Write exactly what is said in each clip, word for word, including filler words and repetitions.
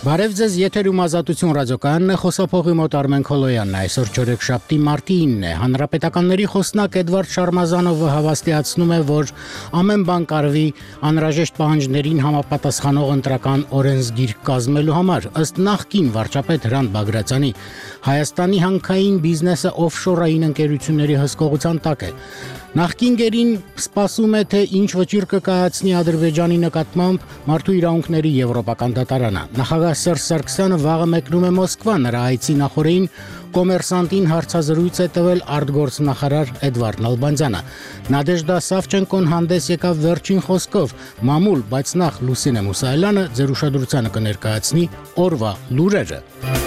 Բարև ձեզ, եթերում Ազատություն ռադիոկայանն է, խոսափողի մոտ Արմեն Քոլոյանն է, այսօր չորեքշաբթի մարտի ինն է, հանրապետականների խոսնակ Էդվարդ Շարմազանովը հավաստիացնում է, որ ամեն բան կարվի անհրաժեշտ պահանջներին համապատասխանող ընտրական օրենսգիրք կազմելու համար, ըստ նախկին վարչապետ Հրանտ Բագրատյանի, Հայաստանի հանքային բիզնեսը օֆշորային ընկերությունների հսկողության տակ է։ Նախկին գերին սպասում է, թե ինչ վճիռ կկայացնի Ադրբեջանի նկատմամբ Մարդու իրավունքների եվրոպական դատարանը։ Նախագահ Սերժ Սարգսյանը վաղը մեկնում է Մոսկվա, նրա այցի նախօրեին Կոմերսանտին հարցազրույց է տվել արտգործնախարար Էդվարդ Նալբանդյանը։ Նադեժդա Սավչենկոն հանդես եկավ վերջին խոսքով, մամուլ, բայց նախ Լուսինե Մուսայելյանը ձեր ուշադրությանը կներկայացնի օրվա լուրերը։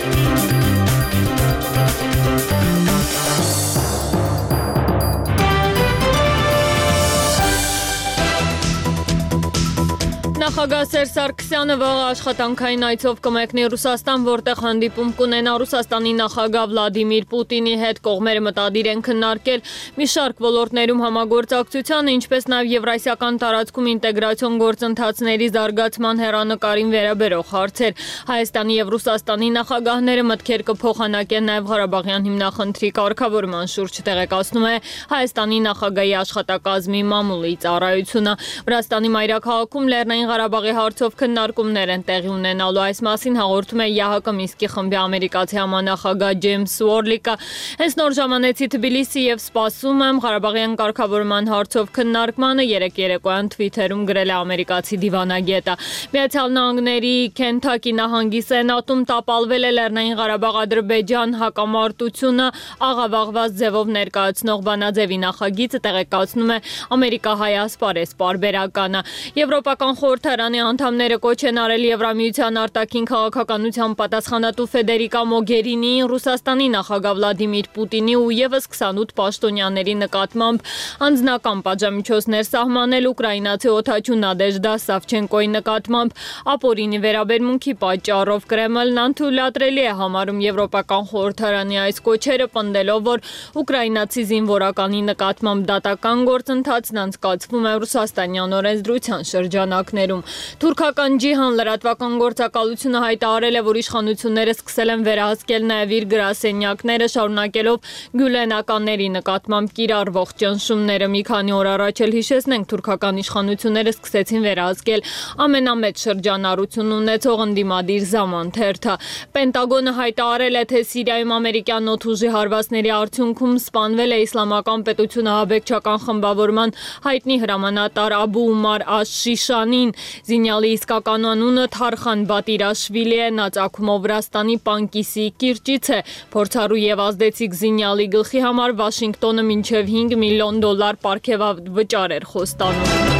Նախագահ Սերժ Սարգսյանը վաղը աշխատանքային այցով կմեկնի Ռուսաստան, որտեղ հանդիպում կունենա Ռուսաստանի նախագահ Վլադիմիր Պուտինի հետ։ Կողմերը մտադիր են քննարկել մի շարք ոլորտներում համագործակցությանը, ինչպես նաև եվրասիական տարածքում ինտեգրացիոն գործընթացների զարգացման հեռանկարին վերաբերող հարցեր։ Հայաստանի եւ Ռուսաստանի նախագահները մտքեր կփոխանակեն նաև Ղարաբաղյան հիմնախնդրի կարգավորման շուրջ, տեղեկացնում է Հայաստանի նախագահի աշխատակազմի մամուլի ծառայությունը։ Վրաստանի մայրաքաղաքում Լեռնային Ղարաբաղի հարցով քննարկումներ են տեղի ունենալու, այս մասին հաղորդում է ԵԱՀԿ Մինսկի խմբի ամերիկացի համանախագահ Ջեյմս Ուորլիկը։ Հենց նոր ժամանեցի Թբիլիսի եւ սպասում եմ Ղարաբաղյան կարգավորման հարցով քննարկմանը, երեկ երեկոյան Թվիթերում գրել է ամերիկացի դիվանագետը։ Միացյալ Նահանգների Քենթակի նահանգի սենատում տապալվել է Լեռնային Ղարաբաղ-Ադրբեջան հակամարտությունը աղավաղված ձևով ներկայացնող բանաձևի նախագիծը, տեղեկացնում է Ամերիկա-հայ ասպարեզ պարբերականը։ Եվրոպական խորհրդարանի անդամները կոչ են արել Եվրամիության արտաքին քաղաքականության պատասխանատու Ֆեդերիկա Մոգերինիին, Ռուսաստանի նախագահ Վլադիմիր Պուտինի ու ևս քսանութ պաշտոնյաների նկատմամբ անձնական պատժամիջոցներ սահմանել ուկրաինացի օդաչու Նադեժդա Սավչենկոյի նկատմամբ ապօրինի վերաբերմունքի պատճառով։ Կրեմլն անթույլատրելի է համարում Եվրոպական խորհրդարանի այս կոչերը, պնդելով, որ ուկրաինացի զինվորականի նկատմամբ դատական գործընթացն անցկացվում է ռուսաստանյան օրենսդրության շրջանակներում։ Թուրքական ջիհան լրատվական գործակալությունը հայտարարել է, որ իշխանությունները սկսել են վերահսկել նաև իր գրասենյակները, շարունակելով գյուլենականների նկատմամբ կիրառվող ճնշումները։ Մի քանի օր առաջ էլ հիշեցնենք, թուրքական իշխանությունները սկսեցին վերահսկել ամենամեծ շրջանառություն ունեցող ընդդիմադիր Zaman թերթը։ Պենտագոնը հայտարարել է, թե Սիրիայում ամերիկյան նոթուժի հարվածների արդյունքում սպանվել է իսլամական պետությունը ահաբեկչական խմբավորման հայտնի հրամանատար Աբու Ումար Աշ-Շիշանին։ Զինյալի իսկական անունը Թարխան Բատիրաշվիլի է, նա ծագումով Վրաստանի Պանկիսի կիրճից է։ Փորձառու եւ ազդեցիկ զինյալի գլխի համար Վաշինգտոնը մինչև հինգ միլիոն դոլար պարգևավճար էր խոստանում։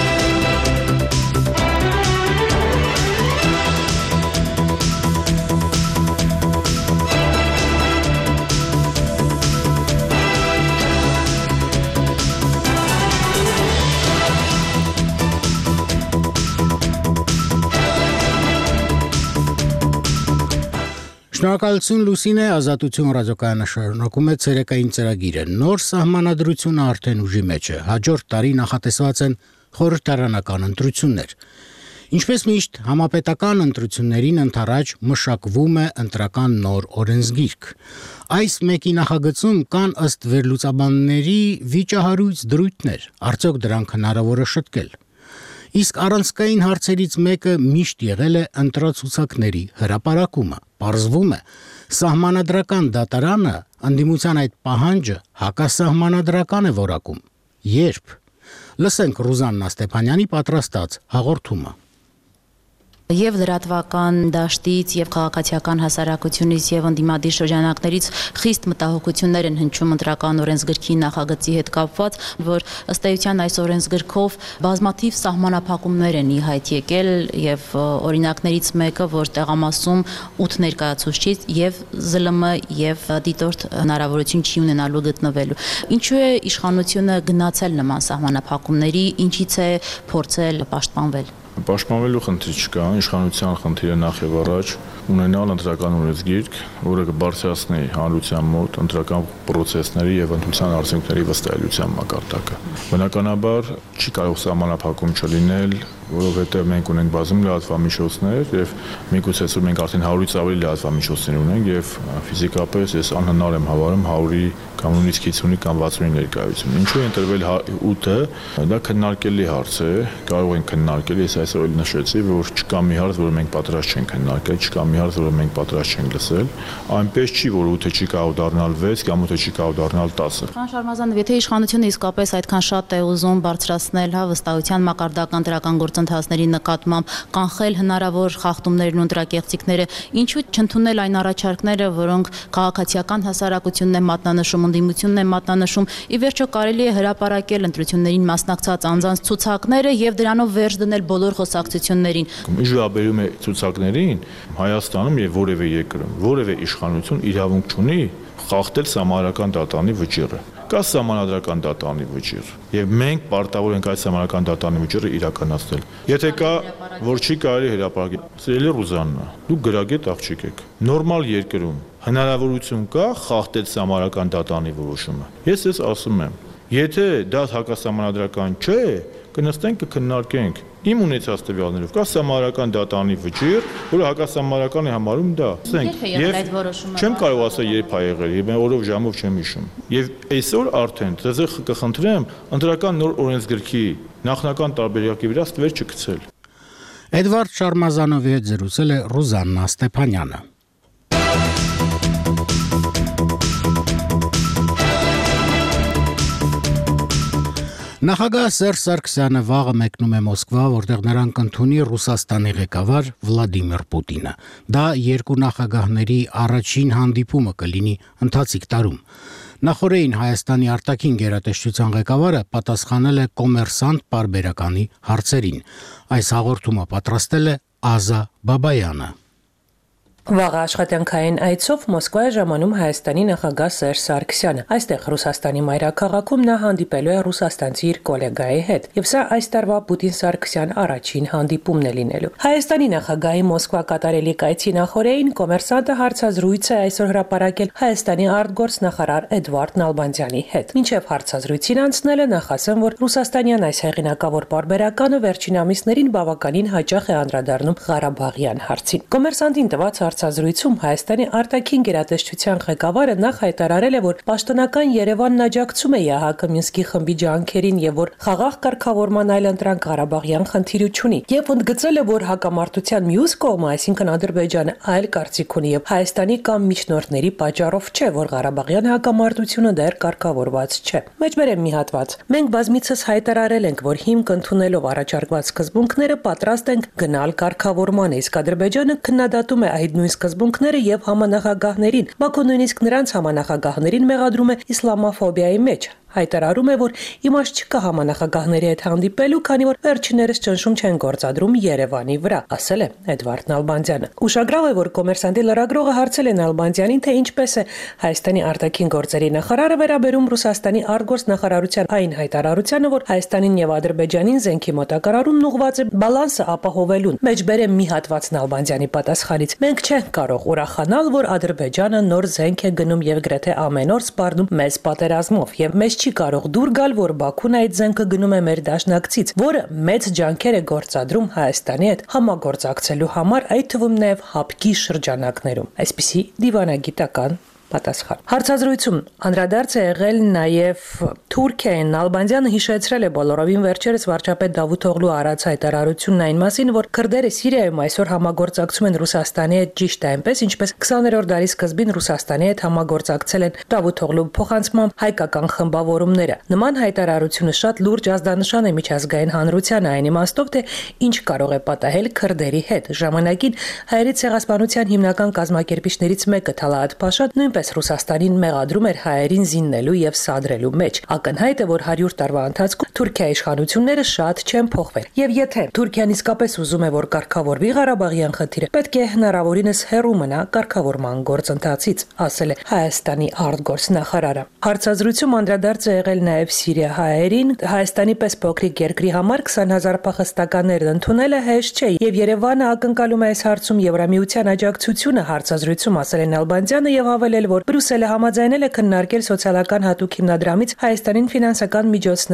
Շնորհակալություն Լուսինե, Ազատություն ռադիոկայանը շարունակում է ցերեկային ծրագիրը։ Նոր սահմանադրությունը արդեն ուժի մեջ է։ Հաջորդ տարի նախատեսված են խորհրդարանական ընտրություններ։ Ինչպես միշտ, համապետական ընտրություններին ընդառաջ մշակվում է ընտրական նոր օրենսգիրք։ Այս մեկի նախագծում կան ըստ վերլուծաբանների վիճահարույց դրույթներ, արդյոք դրանք հնարավոր է շտկել։ Իսկ առանցքային հարցերից մեկը միշտ եղել է ընտրացուցակների հրապարակումը։ Պարզվում է, սահմանադրական դատարանը ընդդիմության այդ պահանջը հակասահմանադրական է որակում։ Երբ։ Լսենք Ռուզաննա Ստեփանյանի պատրաստած հաղորդումը։ Եվ լրատվական դաշտից, եւ քաղաքացիական հասարակությունից, եւ ընդդիմադիր շրջանակներից խիստ մտահոգություններ են հնչում ընտրական օրենսգրքի նախագծի հետ կապված, որ ըստ էության այս օրենսգրքով բազմաթիվ սահմանափակումներ են ի հայտ եկել, եւ օրինակներից մեկը, որ տեղամասում ութ ներկայացուցիչ եւ Զ Լ M եւ դիտորդ հնարավորություն չի ունենալու գտնվելու։ Ինչու է իշխանությունը գնացել նման սահմանափակումների, ինչից է փորձել պաշտպանվել։ Պաշտպանվելու խնդիր չկա, իշխանության խնդիրը նախ եւ առաջ ունենալ ընտրական օրենսգիրք, որը կբարձրացնի հանրության մոտ ընտրական պրոցեսների եւ ընտրության արդյունքների վստահելիության մակարդակը։ Բնականաբար չի կարող սահմանափակում չլինել որովհետև մենք ունենք բազում լրատվամիջոցներ եւ միգուցե այսօր մենք արդեն հարյուրից ավելի լրատվամիջոցներ ունենք եւ ֆիզիկապես ես անհնար եմ հավարում հարյուրի կամ նույնիսկ քիցունի կամ վաթսունի ներկայություն։ Ինչու է ընտրվել ութը, դա քննարկելի հարց է, կարող ենք քննարկել, ես այսօր էլ նշեցի, որ չկա մի հարց, որը մենք պատրաստ չենք քննարկել, չկա մի հարց, որը մենք պատրաստ չենք լսել, այնպես չի, որ ութը չի կարող դառնալ վեց կամ ութը չի կարող դառնալ տասը։ Պարոն Շարմազանով, եթե իշխանությունը իսկապես այդքան շատ է ուզում բարձրացնել, հա, վստահության մակարդական դրական գործընթացների նկատմամբ, կանխել հնարավոր խախտումներն ու ընտրակեղծիքները, ինչու չընդունել այն առաջարկները, որոնք քաղաքացիական հասարակությունն է մատնանշում, ընդդիմությունն է մատնանշում, ի վերջո կարելի է հրապարակել ընտրություններին մասնակցած անձանց ցուցակները եւ դրանով վերջ դնել բոլոր խոսակցություններին։ Ինչ վերաբերում է ցուցակներին, Հայաստանում եւ որևէ երկրում, որևէ իշխանություն իրավունք չունի խախտել սահմանադրական դատանի վճիռը։ Կա սահմանադրական դատանի վճիռ եւ մենք պարտավոր ենք այդ սահմանադրական դատանի վճիռը իրականացնել։ Եթե կա, որ չի կարելի հրապարակել, սիրելի Ռուզաննա, դուք գրագետ աղջիկ եք։ Նորմալ երկրում հնարավորություն կա խախտել սահմանադրական դատանի որոշումը։ Ես ես ասում եմ, եթե դա հակասահմանադրական չէ, կնստենք կքննարկենք։ Իմ ունեցած տվյալներով կա սահմանադրական դատանի վճիռ, որը հակասահմանադրական է համարում դա։ Եվ չեմ կարող ասել երբ ա եղել, եւ օրով ժամով չեմ հիշում։ Եվ այսօր արդեն ձեզ կխնդրեմ ընտրական նոր օրենսգրքի նախնական տարբերակի վրա ստվեր չգցել։ Էդվարդ Շարմազանովի հետ զրուցել է Ռուզաննա Ստեփանյանը։ Նախագահ Սերժ Սարգսյանը վաղը մեկնում է Մոսկվա, որտեղ նրան կընդունի Ռուսաստանի ղեկավար Վլադիմիր Պուտինը։ Դա երկու նախագահների առաջին հանդիպումը կլինի ընթացիկ տարում։ Նախորդին Հայաստանի արտաքին գերատեսչության ղեկավարը պատասխանել է կոմերսանտ պարբերականի հարցերին։ Այս հաղորդումը պատրաստել է Ազա Բաբայանը։ Վաղ աշխատանքային այցով Մոսկվա է ժամանում Հայաստանի նախագահ Սերժ Սարգսյանը։ Այստեղ Ռուսաստանի մայրաքաղաքում նա հանդիպելու է ռուսաստանցի իր գոլեգայի հետ, եւ սա այս տարվա Պուտին-Սարգսյան առաջին հանդիպումն է լինելու։ Հայաստանի նախագահի Մոսկվա կատարելի կայցի նախորդին կոմերսանտը հարցազրույց է այսօր հրապարակել Հայաստանի արտգործնախարար Էդվարդ Նալբանդյանի հետ։ Մինչև հարցազրույցին անցնելը նախասեմ, որ ռուսաստանյան այս հեղինակավոր պարբերականը վերջին ամիսներին բավականին հաճախ է անդրադառնում Ղարաբաղյան հարցին։ Կոմերսանտին տված հարցազրույցում Հայաստանի արտաքին գերատեսչության ղեկավարը նախ հայտարարել է, որ պաշտոնական Երևանն աջակցում է ԵԱՀԿ Մինսկի խմբի ջանքերին եւ որ խաղաղ կարգավորման այլընտրանք Ղարաբաղյան խնդիրը չունի, եւ ընդգծել է, որ հակամարտության մյուս կողմը, այսինքն Ադրբեջանը, այլ կարծիք ունի եւ Հայաստանի կամ միջնորդների պատճառով չէ, որ Ղարաբաղյան հակամարտությունը դեռ կարգավորված չէ։ Մեջբերեմ մի հատված։ Մենք բազմիցս հայտարարել ենք, որ հիմք ընդունելով առաջարկված սկզբունքները պատրաստ ենք գնալ կարգավորման, իսկ Ադրբեջանը քննադատում է այդ նույն սկզբունքները եւ համանախագահներին, Բաքուն նույնիսկ նրանց համանախագահներին մեղադրում է իսլամաֆոբիայի մեջ։ Հայտարարում է, որ իմաստ չկա համանախագահների հետ հանդիպելու, քանի որ վերջիներս ճնշում չեն գործադրում Երևանի վրա, ասել է Էդվարդ Նալբանդյանը։ Ուշագրավ է, որ կոմերսանտի լրագրողը հարցել է Նալբանդյանին, թե ինչպես է Հայաստանի արտաքին գործերի նախարարը վերաբերում Ռուսաստանի արտգործնախարարության այն հայտարարությանը, որ Հայաստանին եւ Ադրբեջանին զենքի մոտակարարումն ուղղված է բալանսը ապահովելուն։ Մեջբերեմ մի հատված Նալբանդյանի պատասխանից։ Մենք չենք կարող ուրախանալ, որ Ադրբեջանը նոր զենք է գնում եւ գրեթե ամեն օր սպառնում մեծ պատերազմով եւ մեզ չի կարող դուր գալ, որ Բաքուն այդ զենքը գնում է մեր դաշնակցից, որը մեծ ջանքեր է գործադրում Հայաստանի հետ համագործակցելու համար, այդ թվում նաև հապկի շրջանակներում։ Այսպիսի դիվանագիտական պատասխան։ Հարցազրույցում անդրադարձ է եղել նաև Թուրքիային։ Նալբանդյանը հիշեցրել է բոլորովին վերջերս վարչապետ Դավութօղլու արած հայտարարությունն այն մասին, որ քրդերը Սիրիայում այսօր համագործակցում են Ռուսաստանի հետ ճիշտ այնպես, ինչպես քսաներորդ դարի սկզբին Ռուսաստանի հետ համագործակցել են Դավութօղլու փոխանցմամբ հայկական խմբավորումները։ Նման հայտարարությունը շատ լուրջ ազդանշան է միջազգային հանրությանը այն իմաստով, թե ինչ կարող է պատահել քրդերի հետ։ Ժամանակին հայերի ցեղասպանության հիմնական կազմակերպիչներից մեկը Թալաատ Փաշան նույնպես Ռուսաստանին մեղադրում էր հայերին զիննելու եւ սադրելու մեջ։ Ակնհայտ է, որ հարյուր տարվա ընթացքում Թուրքիայի իշխանությունները շատ չեն փոխվել։ Եվ եթե Թուրքիան իսկապես ուզում է, որ կարգավորվի Ղարաբաղյան խնդիրը, պետք է հնարավորինս հեռու մնա կարգավորման գործընթացից, ասել է Հայաստանի արտգործնախարարը։ Հարցազրույցում անդրադարձ է եղել նաեւ սիրիահայերին։ Հայաստանի պես փոքրիկ երկրի համար քսան հազար փախստականներ ընդունելը հեշտ չէ, եւ Երևանը ակնկալում է այս հարցում Եվրամիության աջակցությունը, հարցազրույցում ասել է Նալբանդյանը եւ հավելել, որ Բրյուսելը համաձայնել է քննարկել սոցիալական հատուկ հիմնադրամից Հայաստանին ֆինանսական միջոցներ տրամադրել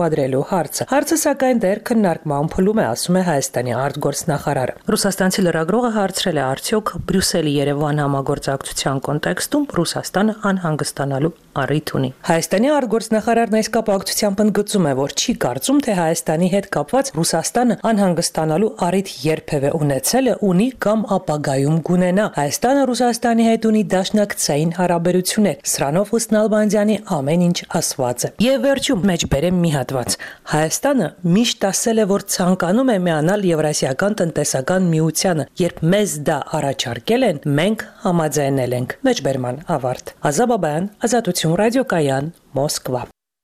արտադրելու հարցը։ Հարցը սակայն դեռ քննարկման փուլում է, ասում է Հայաստանի արտգործնախարարը։ Ռուսաստանցի լրագրողը հարցրել է, արդյոք Բրյուսելի Երևան համագործակցության կոնտեքստում Ռուսաստանը անհանգստանալու առիթ ունի։ Հայաստանի արտգործնախարարն այս կապակցությամբ ընդգծում է, որ չի կարծում, թե Հայաստանի հետ կապված Ռուսաստանը անհանգստանալու առիթ երբևէ ունեցել է, ունի կամ ապագայում կունենա։ Հայաստանը Ռուսաստանի հետ ունի դաշնակցային հարաբերություններ։ Սրանով ըստ Նալբանդյանի ամեն ինչ ասված է։ Եվ վերջում մեջբերեմ մի հատված։ Հայաստանը միշտ ասել է, որ ցանկանում է միանալ Եվրասիական տնտեսական միությանը։ Երբ մեզ դա առաջարկել են, մենք համաձայնել ենք։ Մեջբերման ավարտ։ Ազա Բաբայան, Ազատություն ռադիոկայան, Մոսկվա։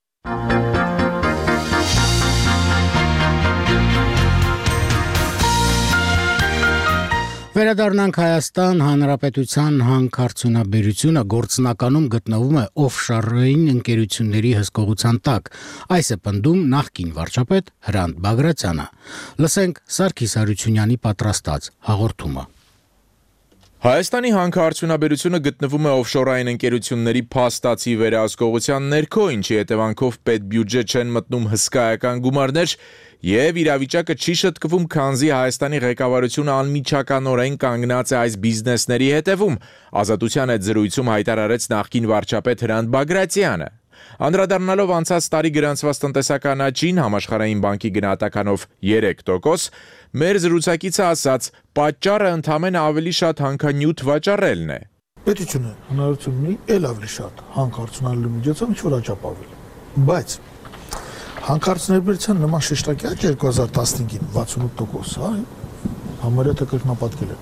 Վերադառնանք Հայաստան Հանրապետության հանքարդյունաբերությունը գործնականում գտնվում է օֆշորային ընկերությունների հսկողության տակ։ Այս է պնդում նախկին վարչապետ Հրանտ Բագրատյանը։ Լսենք Սարգիս Հարությունյանի պատրաստած հաղորդումը։ Հայաստանի հանքարդյունաբերությունը գտնվում է օֆշորային ընկերությունների փաստացի վերահսկողության ներքո, ինչի հետևանքով պետբյուջե չեն մտնում հսկայական գումարներ եւ իրավիճակը չի շտկվում, քանզի Հայաստանի ղեկավարությունը անմիջականորեն կանգնած է այս բիզնեսների հետևում, Ազատության հետ զրույցում հայտարարեց նախկին վարչապետ Հրանտ Բագրատյանը։ Անդրադառնալով անցած տարի գրանցված տնտեսական աճին համաշխարհային բանկի գնահատականով երեք տոկոս, մեր զրուցակիցը ասաց, պատճառը ընդամենը ավելի շատ հանքանյութ վաճառելն է։ Պետությունը հնարավորություն ունի էլ ավելի շատ հանքարդյունալու միջոցով ինչ-որ աճապահել։ Բայց հանքարդյունաբերության նման շեշտակի աճ երկու հազար տասնհինգին վաթսունութ տոկոս, հա, համարյա կրկնապատկել է։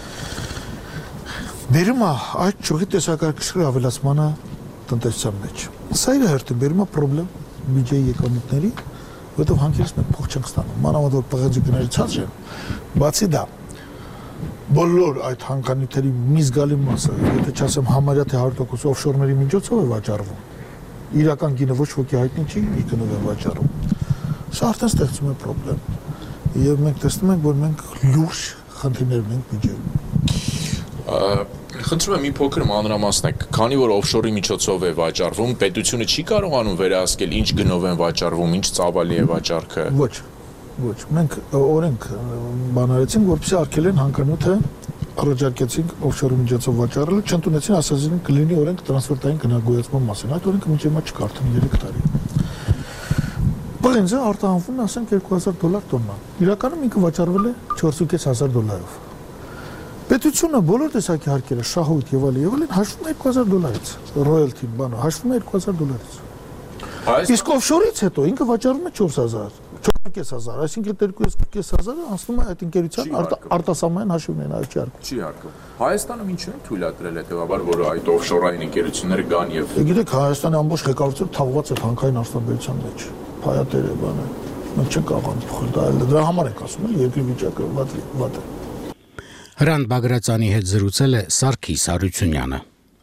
Բերում է այդ ճյուղի տեսակարգի ավելացմանը տնտեսության մեջ։ Սա իր հերթին բերում է պրոբլեմ բյուջեի եկամուտների, որտեղ հանքերից մենք փող չենք ստանում։ Մանավանդ որ պղնձի գները ցած են, բացի դա, բոլոր այդ հանքանյութերի մի զգալի մասը, եթե չասեմ համարյա թե հարյուր տոկոս օֆշորների միջոցով է վաճառվում, իրական գինը ոչ ոքի հայտնի չի, իր գնով է վաճառում։ Սա արդեն ստեղծում է պրոբլեմ։ Եվ մենք տեսնում ենք, որ մենք լուրջ խնդիրներ ունենք բյուջեում։ Խնդրում եմ մի փոքր մանրամասնեք, քանի որ օֆշորի միջոցով է վաճառվում, պետությունը չի կարողանում վերահսկել ինչ գնով են վաճառվում, ինչ ծավալի է վաճառքը։ Ոչ, ոչ, մենք օրենք բանարեցինք, որպեսզի արգելեն հանքանյութը առաջարկեցինք օֆշորի միջոցով վաճառելը, չընդունեցին, ասացին կլինի օրենք տրանսպորտային գնագոյացման մասին։ Այդ օրենքը մինչև հիմա չկա, արդեն երեք տարի։ Պղինձը արտահանվում է, ասենք երկու հազար դոլար տոննա։ Իրականում ինքը վաճառվել է չորս հազար դոլարով։ Պետությունը բոլոր տեսակի հարկերը, շահույթ եւ այլն եւ այլն հաշվում է երկու հազար դոլարից, ռոյալթին բանը հաշվում է երկու հազար դոլարից։ Իսկ օֆշորից հետո ինքը վաճառում է չորս հազար, չորս հազար, այսինքն երկու հազարը անցնում է այդ ընկերության արտասահմանյան հաշիվներն, այլ չի հարկում։ Չի հարկում։ Հայաստանը ինչու է թույլատրել հետեւաբար, որ այդ օֆշորային ընկերությունները գան եւ Գիտեք, Հայաստանի ամբողջ ղեկավարությունը թաղված է հանքային արտադրության մեջ, փայատերը բանը, մենք չենք կարող փոխել դա, դրա համար ենք ասում, էլ երկրի վիճակը վատ է։ Հրանտ Բագրատյանի հետ զրուցել է Սարգիս Հարությունյանը։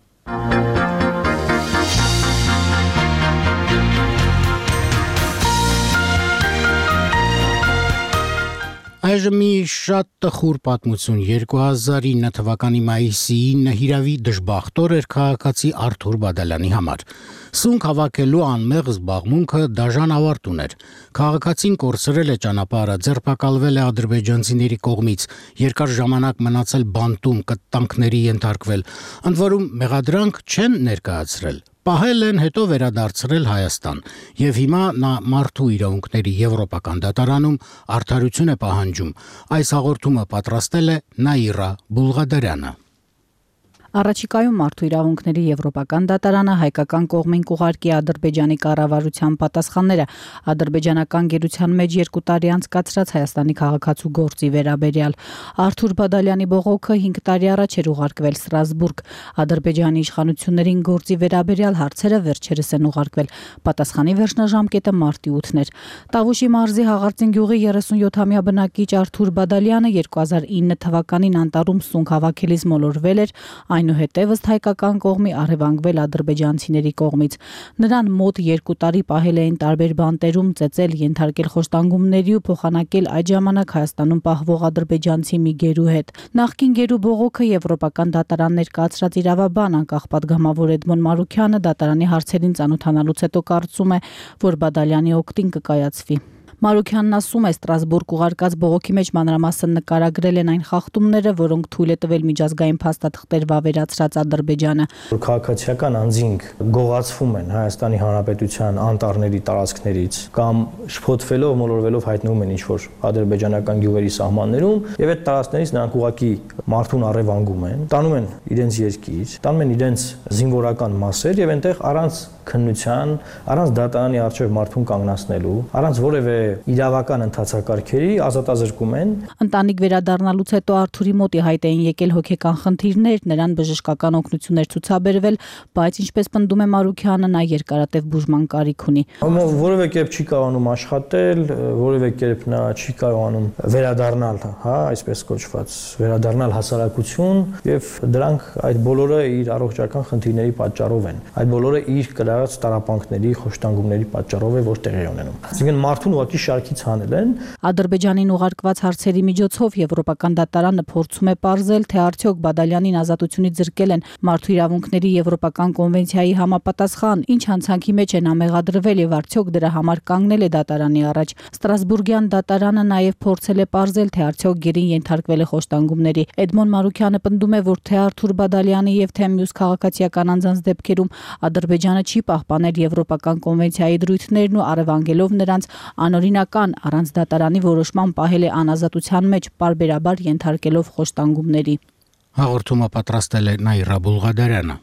Այժմ մի շատ տխուր պատմություն երկու հազար ինը թվականի մայիսի ինը հիրավի դժբախտոր էր քաղաքացի Արթուր Բադալյանի համար։ Սունկ հավաքելու անմեղ զբաղմունքը դաժան ավարտ ուներ։ Քաղաքացին կորցրել է ճանապարհը, ձերբակալվել է ադրբեջանցիների կողմից, երկար ժամանակ մնացել բանտում, կտանքների ենթարկվել։ Ընդ որում մեղադրանք չեն ներկայացրել։ Պահել են, հետո վերադարձրել Հայաստան, եւ հիմա նա մարդու իրավունքների եվրոպական դատարանում արդարություն է պահանջում։ Այս հաղորդումը պատրաստել է Նաիրա Բուլղադարյանը։ Առաջիկայում մարդու իրավունքների եվրոպական դատարանը հայկական կողմին կուղարկի Ադրբեջանի կառավարության պատասխանները ադրբեջանական գերության մեջ երկու տարի անցկացրած Հայաստանի քաղաքացու գործի վերաբերյալ։ Արթուր Բադալյանի բողոքը հինգ տարի առաջ էր ուղարկվել Ստրասբուրգ։ Ադրբեջանի իշխանություններին գործի վերաբերյալ հարցերը վերջերս են ուղարկվել։ Պատասխանի վերջնաժամկետը մարտի ութն էր։ Տավուշի մարզի Հաղարծին գյուղի երեսունյոթամյա բնակիչ Արթուր Բադալյանը երկու հազար ինը թվականին անտառում սունկ հավաքելիս մոլորվել էր, այն այնուհետև ըստ հայկական կողմի առևանգվել ադրբեջանցիների կողմից։ Նրան մոտ երկու տարի պահել էին տարբեր բանտերում, ծեծել, ենթարկել խոշտանգումների ու փոխանակել այդ ժամանակ Հայաստանում պահվող ադրբեջանցի մի գերու հետ։ Նախկին գերու բողոքը եվրոպական դատարան ներկայացրած իրավաբան անկախ պատգամավոր Էդմոն Մարուքյանը դատարանի հարցերին ծանոթանալուց հետո կարծում է, որ Բադալյանի օգտին կկայացվի։ Մարուքյանն ասում է, Ստրասբուրգ ուղարկած բողոքի մեջ մանրամասն նկարագրել են այն խախտումները, որոնք թույլ է տվել միջազգային փաստաթղթեր վավերացրած Ադրբեջանը։ Քաղաքացիական անձինք գողացվում են Հայաստանի Հանրապետության անտառների տարածքներից կամ շփոթվելով, մոլորվելով հայտնվում են ինչ-որ ադրբեջանական գյուղերի սահմաններում, եւ այդ տարածքներից նրանք ուղղակի մարդուն առևանգում են, տանում են իրենց երկիր, տանում են իրենց զինվորական մասեր եւ այնտեղ առանց քննության, առանց դատարանի առջև մարդուն կանգնացնելու, առանց որևէ իրավական ընթացակարգերի ազատազրկում են։ Ընտանիք վերադառնալուց հետո Արթուրի մոտ հայտ էին եկել հոգեկան խնդիրներ, նրան բժշկական օգնություններ ցուցաբերվել, բայց ինչպես պնդում է Մարուքյանը, նա երկարատև բուժման կարիք ունի։ Որևէ կերպ չի կարողանում աշխատել, որևէ կերպ նա չի կարողանում վերադառնալ, հա, այսպես կոչված, վերադառնալ հասարակություն, եւ դրանք այդ բոլորը իր առողջական խնդիրների պատճառով են։ Այդ բոլորը իր կրած տարապանքների, խոշտանգումների պատճառով է, որ տեղի ունենում։ Այսինքն մարդուն ուղղակի շարքից հանել են։ Ադրբեջանին ուղարկված հարցերի միջոցով Եվրոպական դատարանը փորձում է պարզել, թե արդյոք Բադալյանին ազատությունից զրկել են մարդու իրավունքների Եվրոպական կոնվենցիայի համապատասխան, ինչ հանցանքի մեջ են ամեղադրվել եւ արդյոք դրա համար կանգնել է դատարանի առաջ։ Ստրասբուրգյան դատարանը նաեւ փորձել է պարզել, թե արդյոք գերին ենթարկվել է խոշտանգումների։ Էդմոն Մարուքյանը պնդում է, որ թե Արթուր Բադալյանի եւ թե մյուս քաղաքացիական անձանց դեպքերում Ադրբեջանը չի պահպանել Եվրոպական կոնվենցիայի դրույթներն ու առևանգելով նրանց անօրինական առանց դատարանի որոշման պահել է անազատության մեջ, պարբերաբար ենթարկելով խոշտանգումների։ Հաղորդումը պատրաստել է Նաիրա Բուլղադարյանը։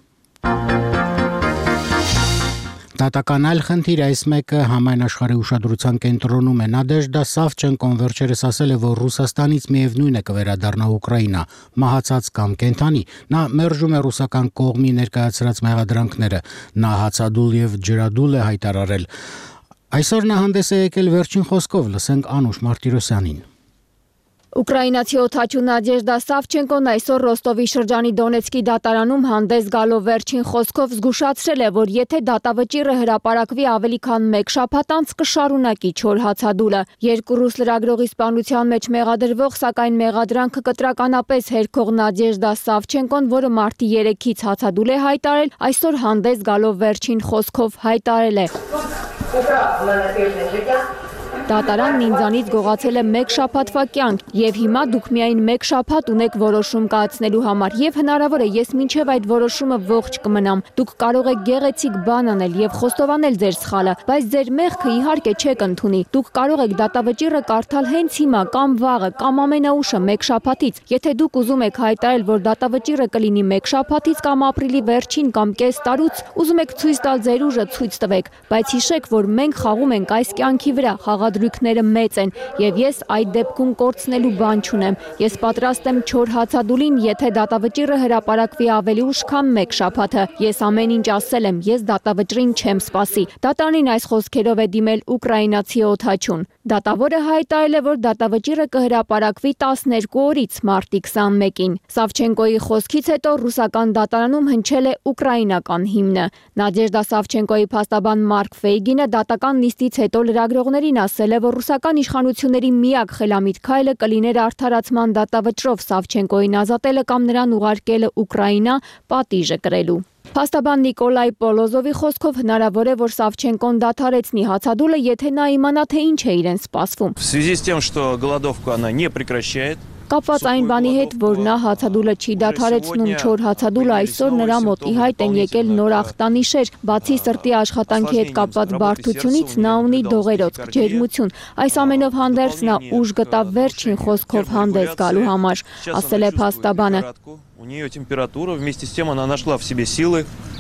Դատական այլ խնդիր այս մեկը համայն աշխարհի ուշադրության կենտրոնում է։ Նադեժդա Սավչենկոն վերջերս ասել է, որ Ռուսաստանից միևնույն է կվերադառնա Ուկրաինա, մահացած կամ կենդանի։ Նա մերժում է ռուսական կողմի ներկայացրած մեղադրանքները։ Նա հացադուլ եւ ջրադուլ է հայտարարել։ Այսօր նա հանդես է եկել վերջին խոսքով, լսենք Անուշ Մարտիրոսյանին։ Ուկրաինացի օդաչու Նադեժդա Սավչենկոն այսօր Ռոստովի շրջանի Դոնեցկի դատարանում հանդես գալով վերջին խոսքով զգուշացրել է, որ եթե դատավճիռը հրապարակվի ավելի քան մեկ շաբաթ անց կշարունակի չոր հացադուլը։ Երկու ռուս լրագրողի սպանության մեջ մեղադրվող, սակայն մեղադրանքը կտրականապես հերքող Նադեժդա Սավչենկոն, որը մարտի երեքից հացադուլ է հայտարարել, այսօր հանդես գալով վերջին խոսքով հայտարարել է. Դատարանն ինձանից գողացել է մեկ շաբաթվա կյանք, եւ հիմա դուք միայն մեկ շաբաթ ունեք որոշում կայացնելու համար, եւ հնարավոր է ես մինչեւ այդ որոշումը ողջ կմնամ։ Դուք կարող եք գեղեցիկ բան անել եւ խոստովանել ձեր սխալը, բայց ձեր մեղքը իհարկե չեք ընդունի։ Դուք կարող եք դատավճիռը կարդալ հենց հիմա կամ վաղը կամ ամենաուշը մեկ շաբաթից։ Եթե դուք ուզում եք հայտարարել, որ դատավճիռը կլինի մեկ շաբաթից կամ ապրիլի վերջին կամ կես տարուց, ուզում եք ցույց տալ ձեր ուժը, ցույց տվեք, բայց հիշեք, որ մենք խաղում ենք այս կյանքի վրա, Դրույքները մեծ են, եւ ես այդ դեպքում կորցնելու բան չունեմ։ Ես պատրաստ եմ չոր հացադուլին, եթե դատավճիռը հրապարակվի ավելի ուշ, քան մեկ շաբաթը։ Ես ամեն ինչ ասել եմ, ես դատավճռին չեմ սպասի։ Դատարանին այս խոսքերով է դիմել ուկրաինացի օդաչուն։ Դատավորը հայտարարել է, որ դատավճիռը կհրապարակվի տասներկու օրից մարտի քսանմեկին։ Սավչենկոյի խոսքից հետո ռուսական դատարանում հնչել է ուկրաինական հիմնը։ Նադեժդա Սավչենկոյի փաստաբան Մարկ Ֆեյգինը դատական նիստից հետո լրագրողներին ասել է, որ ռուսական իշխանությունների միակ խելամիտ քայլը կլիներ արդարացման դատավճռով Սավչենկոյին ազատելը կամ նրան ուղարկելը Ուկրաինա պատիժը կրելու։ Փաստաբան Նիկոլայ Պոլոզովի խոսքով հնարավոր է, որ Սավչենկոն դադարեցնի հացադուլը, եթե նա իմանա, թե ինչ է իրեն սպասվում։ В связи с тем, что голодовку она не прекращает, Կապված այն բանի հետ, որ նա հացադուլը չի դադարեցնում, չոր հացադուլը այսօր նրա մոտ ի հայտ են եկել նոր ախտանիշեր, բացի սրտի աշխատանքի հետ կապված բարդությունից նա ունի դողերոց, ջերմություն։ Այս ամենով հանդերձ նա ուժ գտավ վերջին խոսքով հանդես գալու համար, ասել է փաստաբանը։ У нее температура, вместе с тем она нашла в себе силы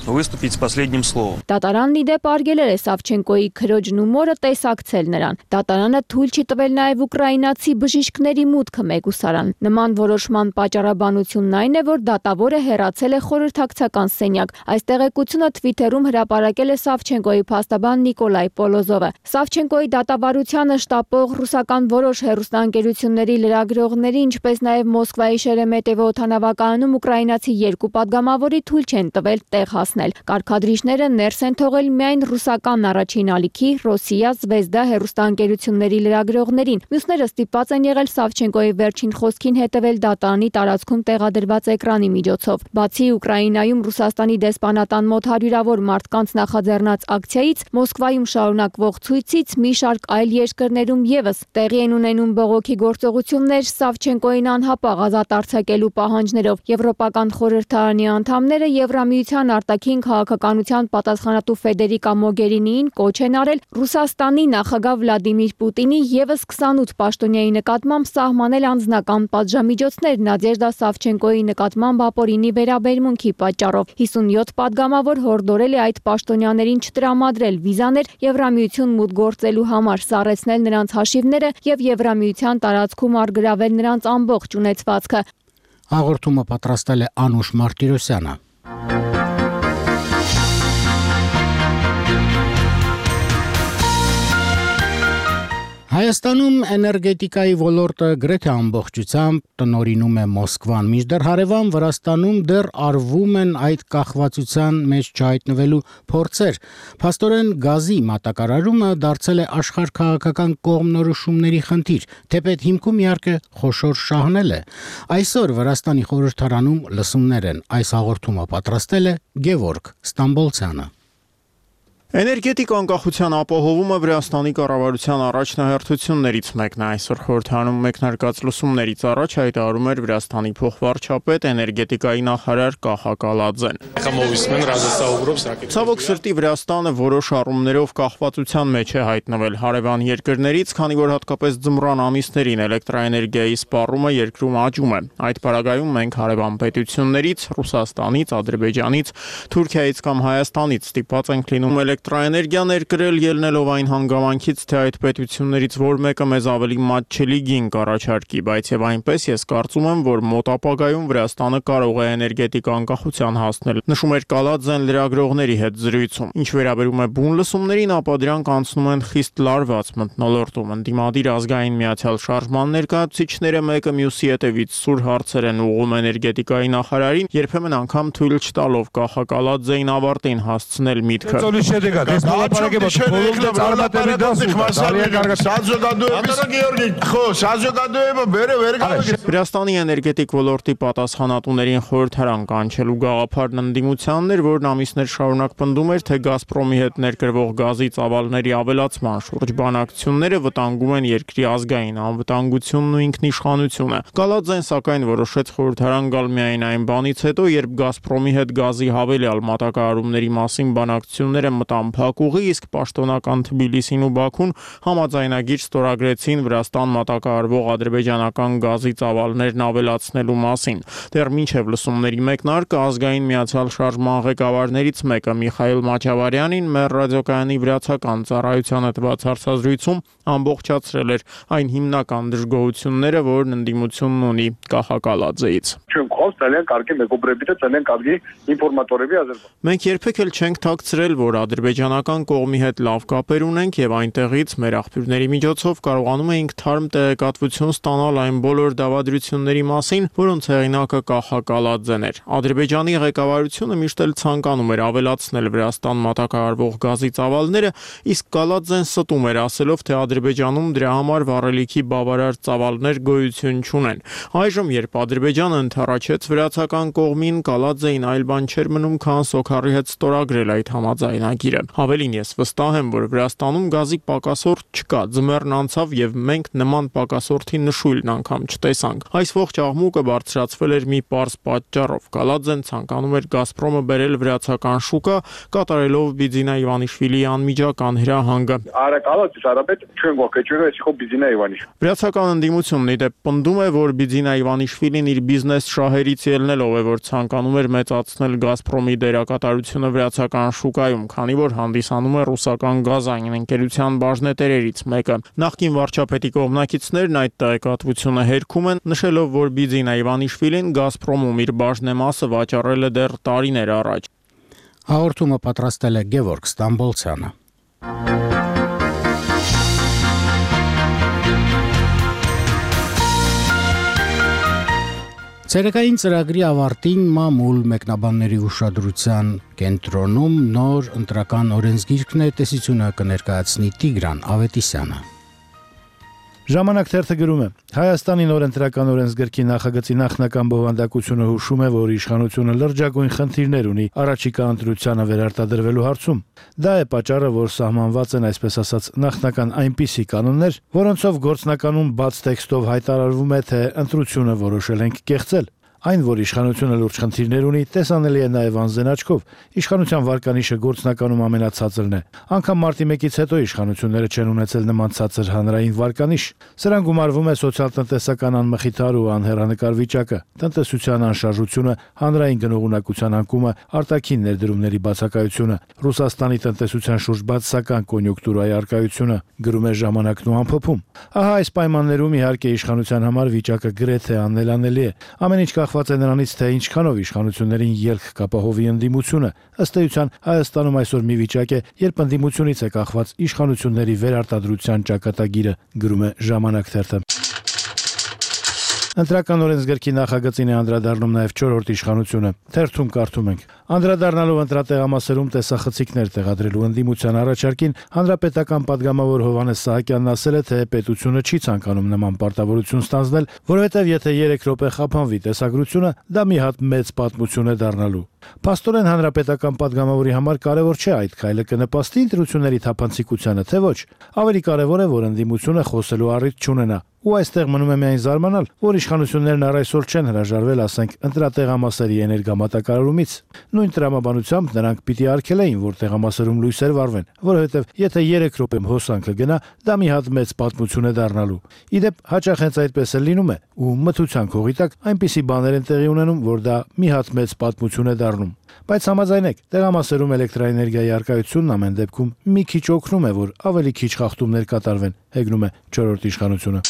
выступить с последним словом. Դատարանն ի դեպ արգելել է Սավչենկոյի քրոջն ու մորը տեսակցել նրան։ Դատարանը թույլ չի տվել նաև ուկրաինացի բժիշկների մուտքը Մեգուսարան։ Նման որոշման պատճառաբանությունն այն է, որ դատավորը հեռացել է խորհրդակցական սենյակ։ Այս տեղեկությունը Twitter-ում հրապարակել է Սավչենկոյի փաստաբան Նիկոլայ Պոլոզովը։ Սավչենկոյի դատավարությանը շտապող ռուսական որոշ հեռուստաընկերությունների լրագրողների, ինչպես նաև Մոսկվայի Շերեմետևո օդանավակայանում ուկրաինացի երկու պատգամավորի թույլ չեն տվել տեղ հասնել։ Կարգադրիչները ներս են թողել միայն ռուսական առաջին ալիքի Ռոսիա Զվեզդա հեռուստաընկերությունների լրագրողներին։ Մյուսները ստիպված են եղել Սավչենկոյի վերջին խոսքին հետևել դատարանի տարածքում տեղադրված էկրանի միջոցով։ Բացի Ուկրաինայում Ռուսաստանի դեսպանատան մոտ հարյուրավոր մարդկանց նախաձեռնած ակցիայից, Մոսկվայում շարունակվող ցույցից մի շարք այլ երկրներում եւս տեղի են ունենում բողոքի գործողություններ Սավչենկոյին անհապաղ ազատ արձակելու պահանջներով։ Եվրոպական խորհրդարանի անդամները Եվրամիության արտաքին քաղաքականության պատասխանատու Ֆեդերիկա Մոգերինիին կոչ են արել Ռուսաստանի նախագահ Վլադիմիր Պուտինի եւս քսանութ պաշտոնյայի նկատմամբ սահմանել անձնական պատժամիջոցներ Նադեժդա Սավչենկոյի նկատմամբ ապօրինի վերաբերմունքի պատճառով։ հիսունյոթ պատգամավոր հորդորել է այդ պաշտոնյաներին չտրամադրել վիզաներ Եվրամիություն մուտք գործելու համար, սառեցնել նրանց հաշիվները եւ Եվրամիության տարածքում արգրավել նրանց ամբողջ ունեցվածքը։ Հաղորդումը պատրաստել է Անուշ Մարտիրոսյանը։ Հայաստանում էներգետիկայի ոլորտը գրեթե ամբողջությամբ տնօրինում է Մոսկվան, մինչդեռ հարևան Վրաստանում դեռ արվում են այդ կախվածության մեջ չհայտնվելու փորձեր։ Փաստորեն գազի մատակարարումը դարձել է աշխարհքաղաքական կողմնորոշումների խնդիր, թեպետ հիմքում իհարկե խոշոր շահնել է։ Այսօր Վրաստանի խորհրդարանում լսումներ են։ Այս հաղորդումը պատրաստել է Գևորգ Ստամբոլցյանը։ Էներգետիկ անկախության ապահովումը Վրաստանի կառավարության առաջնահերթություններից մեկն է։ Այսօր խորհրդարանում մեկնարկած լսումներից առաջ հայտարարում էր Վրաստանի փոխվարչապետ էներգետիկայի նախարար Կախա Կալաձեն։ Ցավոք սրտի Վրաստանը որոշ առումներով կախվածության մեջ է հայտնվել հարևան երկրներից, քանի որ հատկապես ձմռան ամիսներին էլեկտրաէներգիայի սպառումը երկրում աճում է։ Այդ պարագայում մենք հարևան պետություններից՝ Ռուսաստանից, Ադրբեջանից, Թուրքիայից կամ Հայաստանից ստիպված ենք լինում էլեկտրաէներգիա ներկրել ելնելով այն հանգամանքից, թե այդ պետություններից որ մեկը մեզ ավելի մատչելի գին կառաջարկի, բայց եւ այնպես ես կարծում եմ, որ մոտ ապագայում Վրաստանը կարող է էներգետիկ անկախության հասնել, նշում էր Կալաձեն լրագրողների հետ զրույցում։ Ինչ վերաբերում է բուն լսումներին, ապա դրանք անցնում են խիստ լարված մթնոլորտում։ Ընդդիմադիր ազգային միացյալ շարժման ներկայացուցիչները մեկը մյուսի հետևից սուր հարցեր են ուղղում էներգետիկայի նախարարին, երբեմն անգամ թույլ չտալով Կախա Կալաձեին ավարտին հասցնել միտքը։ Վրաստանի էներգետիկ ոլորտի պատասխանատուներին խորհրդարան կանչելու գաղափարն ընդդիմությանն էր, որն ամիսներ շարունակ պնդում էր, թե Գազպրոմի հետ ներկրվող գազի ծավալների ավելացման շուրջ բանակցությունները վտանգում են երկրի ազգային անվտանգությունն ու ինքնիշխանությունը։ Կալաձեն սակայն որոշեց խորհրդարան գալ միայն այն բանից հետո, երբ Գազպրոմի հետ գազի հավելյալ մատակարարումների մասին բանակցությունները մտան փակուղի, իսկ պաշտոնական Թբիլիսին ու Բաքուն համաձայնագիր ստորագրեցին Վրաստան մատակարարվող ադրբեջանական գազի ծավալներն ավելացնելու մասին։ Դեռ մինչև լսումների մեկնարկը ազգային միացյալ շարժման ղեկավարներից մեկը Միխայիլ Մաչավարյանին մեր ռադիոկայանի վրացական ծառայությանը տված հարցազրույցում ամբողջացրել էր այն հիմնական դժգոհությունները, որն ընդդիմությունն ունի Կախա Կալաձեից։ Մենք երբեք էլ չենք թաքցրել, որ ադրբեջանական կողմի հետ լավ կապեր ունենք եւ այնտեղից մեր աղբյուրների միջոցով կարողանում էինք թարմ տեղեկատվություն ստանալ այն բոլոր դավադրությունների մասին, որոնց հեղինակը Կախա Կալաձեն էր։ Ադրբեջանի ղեկավարությունը միշտ էլ ցանկանում էր ավելացնել Վրաստան մատակարարվող գազի ծավալները, իսկ Կալաձեն ստում էր ասելով, թե Ադրբեջանում դրա համար վառելիքի բավարար ծավալներ գոյություն չունեն։ Այժմ, երբ Ադրբեջանը ընդառաջեց վրացական կողմին, Կալաձեին այլ բան չէր մնում, քան Սոքարի հետ ստորագրել այդ համաձայնագիրը։ խնդիրը։ Ավելին, ես վստահ եմ, որ Վրաստանում գազի պակասորդ չկա, ձմեռն անցավ եւ մենք նման պակասորդի նշույլն անգամ չտեսանք։ Այս ողջ աղմուկը բարձրացվել էր մի պարզ պատճառով։ Գալաձեն ցանկանում էր Գազպրոմը բերել վրացական շուկա, կատարելով Բիձինա Իվանիշվիլիի անմիջական հրահանգը։ Վրացական ընդդիմությունն ի դեպ պնդում է, որ Բիձինա Իվանիշվիլին իր բիզնես շահերից ելնելով է, որ ցանկանում էր մեծացնել Գազպրոմի դերակատարությունը վրացական շուկայում, քանի որ հանդիսանում է ռուսական գազային ընկերության բաժնետերերից մեկը։ Նախկին վարչապետի կողմնակիցներն այդ տեղեկատվությունը հերքում են, նշելով, որ Բիձինա Իվանիշվիլին Գազպրոմում իր բաժնեմասը վաճառել է դեռ տարիներ առաջ։ Հաղորդումը պատրաստել է Գևորգ Ստամբոլցյանը։ Ցերեկային ծրագրի ավարտին մամուլ մեկնաբանների ուշադրության կենտրոնում նոր ընտրական օրենսգիրքն է, տեսությունը կներկայացնի Տիգրան Ավետիսյանը։ Ժամանակ թերթը գրում է. Հայաստանի նոր ընտրական օրենսգրքի նախագծի նախնական բովանդակությունը հուշում է, որ իշխանությունը լրջագույն խնդիրներ ունի առաջիկա ընտրությանը վերարտադրվելու հարցում։ Դա է պատճառը, որ սահմանված են այսպես ասած նախնական այնպիսի կանոններ, որոնցով գործնականում բաց տեքստով հայտարարվում է, թե ընտրությունը որոշել ենք կեղծել։ Այն, որ իշխանությունը լուրջ խնդիրներ ունի, տեսանելի է նաև անզեն աչքով։ Իշխանության վարկանիշը գործնականում ամենացածրն է։ Անկամ մարտի մեկից հետո իշխանությունները չեն ունեցել նման ցածր հանրային վարկանիշ։ Սրան գումարվում է սոցիալ-տնտեսական անմխիթար ու անհեռանկար վիճակը, տնտեսության անշարժությունը, հանրային գնողունակության անկումը, արտաքին ներդրումների բացակայությունը, Ռուսաստանի տնտեսության շուրջ բացասական կոնյունկտուրայի առկայությունը, գրում է Ժամանակն ու ամփոփում։ Ահա այս պայմաններում իհարկե իշխանության համար վիճակը գրեթե անելանելի է։ Ամեն ինչ կախված է նրանից, թե ինչքանով իշխանություններին ելք կապահովի ընդդիմությունը։ Ըստ էության Հայաստանում այսօր մի վիճակ է, երբ ընդդիմությունից է կախված իշխանությունների վերարտադրության ճակատագիրը, գրում է Ժամանակ թերթը։ Ընտրական օրենսգրքի նախագծին է անդրադառնում նաև չորրորդ իշխանությունը։ Թերթում կարդում ենք. Անդրադառնալով ընտրատեղամասերում տեսախցիկներ տեղադրելու ընդդիմության առաջարկին, հանրապետական падգամավոր Հովհաննես Սահակյանն ասել է, թե պետությունը չի ցանկանում նման պարտավորություն ստանձնել, որովհետև եթե երեք րոպե խափանվի տեսագրությունը, դա մի հատ մեծ պատմություն է դառնալու։ Փաստորեն հանրապետական падգամավորի համար կարևոր չէ այդ քայլը կնպաստի ընտրությունների թափանցիկությանը, թե ոչ։ Ավելի կարևոր է, որ ընդդիմությունը խոսելու առիթ չունենա։ Ու այստեղ մնում է միայն զարմանալ, որ իշխանություններն առ այսօր չեն հրաժարվել, ասենք, ընտրատեղամասերի էներգամատակարարումից։ Նույն տրամաբանությամբ նրանք պիտի արգելեին, որ տեղամասերում լույսեր վառվեն, որովհետև եթե երեք րոպեմ հոսանքը գնա, դա մի հատ մեծ պատմություն է դառնալու։ Իդեպ հաճախ հենց այդպես էլ լինում է, ու մթության քողի տակ այնպիսի բաներ են տեղի ունենում, որ դա մի հատ մեծ պատմություն է դառնում։ Բայց համաձայնեք, տեղամասերում էլեկտրաէներգիայի առկայությունն ամեն դեպքում մի քիչ օգնում է, որ ավելի քիչ խախտումներ կատարվեն, հեգնում է չորրորդ իշխանությունը։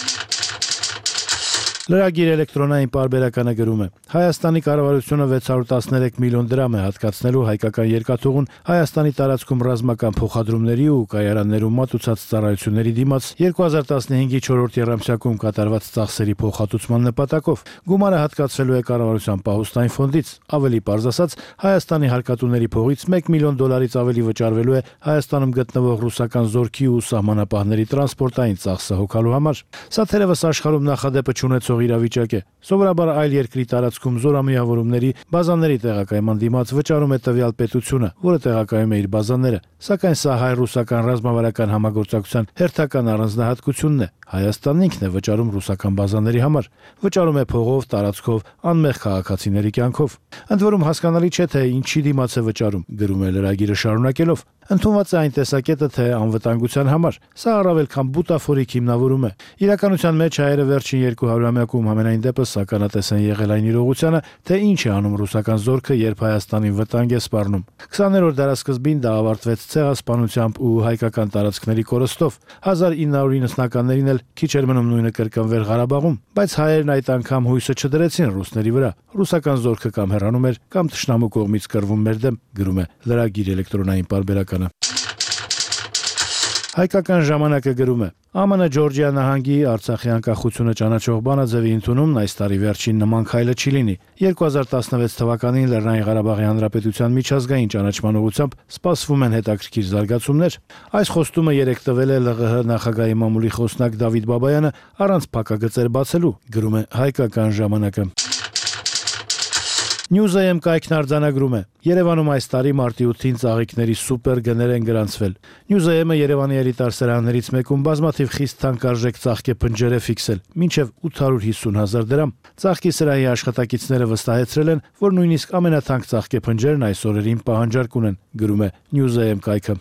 Լրագիր էլեկտրոնային պարբերականը գրում է. Հայաստանի կառավարությունը վեց հարյուր տասներեք միլիոն դրամ է հատկացնելու հայկական երկաթուղուն Հայաստանի տարածքում ռազմական փոխադրումների ու կայարաններում մատուցած ծառայությունների դիմաց երկու հազար տասնհինգի չորրորդ եռամսյակում կատարված ծախսերի փոխհատուցման նպատակով։ Գումարը հատկացվելու է կառավարության պահուստային ֆոնդից, ավելի պարզ ասած, Հայաստանի հարկատուների փողից մեկ միլիոն դոլարից ավելի վճարվելու է Հայաստանում գտնվող ռուսական զորքի ու սահմանապահների տրանսպորտային ծախսը հոգալու համար։ Սա թերևս աշխարհում նախադեպը չունեցող իրավիճակ է։ Սովորաբար այլ երկրի տարածքում զորամիավորումների բազաների տեղակայման դիմաց վճարում է տվյալ պետությունը, որը տեղակայում է իր բազաները, սակայն սա հայ-ռուսական ռազմավարական համագործակցության հերթական առանձնահատկությունն է։ Հայաստանն ինքն է վճարում ռուսական բազաների համար, վճարում է փողով, տարածքով, անմեղ քաղաքացիների կյանքով։ Ընդ որում հասկանալի չէ, թե ինչի դիմաց է վճարում, գրում է լրագիրը շարունակելով։ Ընդունված է այն տեսակետը, թե անվտանգության համար։ Սա առավել քան բուտաֆորիկ հիմնավորում է։ Իրականության մեջ հայերը վերջին երկու հարյուրամյակում համենայն դեպս ականատես են եղել այն իրողությանը, թե ինչ է անում ռուսական զորքը, երբ Հայաստանին վտանգ է սպառնում։ քսաներորդ դարասկզբին դա ավարտվեց ցեղասպանությամբ ու հայկական տարածքների կորստով։ հազար ինը հարյուր իննսունականներին էլ քիչ էր մնում նույնը կրկնվեր Ղարաբաղում, բայց հայերն այդ անգամ հույսը չդրեցին ռուսների վրա։ Ռուսական զորքը կամ հեռանում էր, կամ թշնամու կողմից կռվում մեր դեմ, գրում է լրագիր էլեկտրոնային պարբերականը։ Հայկական ժամանակը գրում է. ԱՄՆ Ջորջիա նահանգի Արցախի անկախությունը ճանաչող բանաձևի ընդունումն այս տարի վերջին նման քայլը չի լինի։ երկու հազար տասնվեց թվականին Լեռնային Ղարաբաղի Հանրապետության միջազգային ճանաչման ուղղությամբ սպասվում են հետաքրքիր զարգացումներ։ Այս խոստումը երեկ տվել է ԼՂՀ նախագահի մամուլի խոսնակ Դավիթ Բաբայանը առանց փակագծեր բացելու, գրում է Հայկական ժամանակը։ News.am կայքն արձանագրում է. Երևանում այս տարի մարտի ութին ծաղիկների սուպեր գներ են գրանցվել։ News.am-ը Երևանի երիտասարդներից մեկում բազմաթիվ խիստ թանկարժեք ծաղկեփնջեր է ֆիքսել, մինչև ութ հարյուր հիսուն հազար դրամ։ Ծաղկի սրահի աշխատակիցները վստահեցրել են, որ նույնիսկ ամենաթանկ ծաղկեփնջերն այս օրերին պահանջարկ ունեն, գրում է News.am կայքը։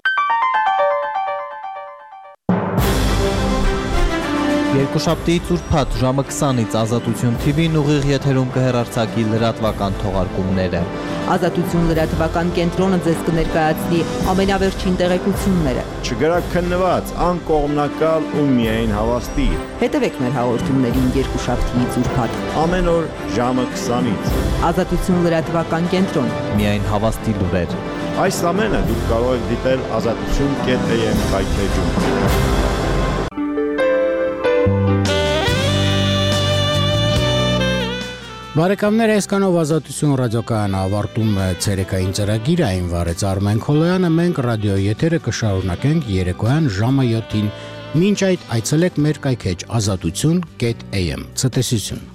Երկուշաբթիից ուրբաթ ժամը քսանից Ազատություն թի վին ուղիղ եթերում կհեռարձակի լրատվական թողարկումները։ Ազատություն լրատվական կենտրոնը ձեզ կներկայացնի ամենավերջին տեղեկությունները։ Չգրաքննված, անկողմնակալ ու միայն հավաստի։ Հետևեք մեր հաղորդումներին երկուշաբթիից ուրբաթ ամեն օր ժամը քսանից։ Ազատություն լրատվական կենտրոն։ Միայն հավաստի լուրեր։ Այս ամենը դուք կարող եք դիտել ազատություն կետ am կայքեջում։ Բարեկամներ, այսքանով Ազատություն ռադիոկայանը ավարտում է ցերեկային ծրագիրը, այն վարեց Արմեն Քոլոյանը, մենք ռադիո եթերը կշարունակենք երեկոյան ժամը յոթին։ Մինչ այդ այցելեք մեր կայքեջ ազատություն կետ am։ Ցտեսություն։